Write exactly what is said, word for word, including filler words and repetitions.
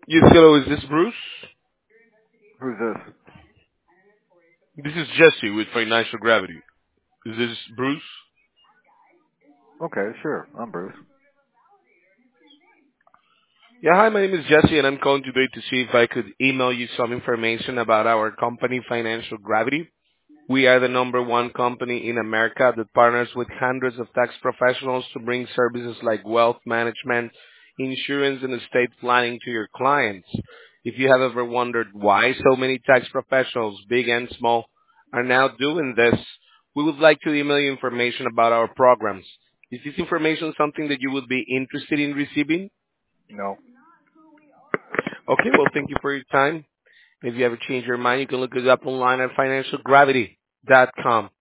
Yes, hello, is this Bruce? Who's this? This is Jesse with Financial Gravity. Is this Bruce? Okay, sure. I'm Bruce. Yeah, hi, my name is Jesse and I'm calling today to see if I could email you some information about our company, Financial Gravity. We are the number one company in America that partners with hundreds of tax professionals to bring services like wealth management, insurance, and estate planning to your clients. If you have ever wondered why so many tax professionals, big and small, are now doing this, we would like to email you information about our programs. Is this information something that you would be interested in receiving? No. Okay, well, thank you for your time. If you ever change your mind, you can look us up online at financial gravity dot com.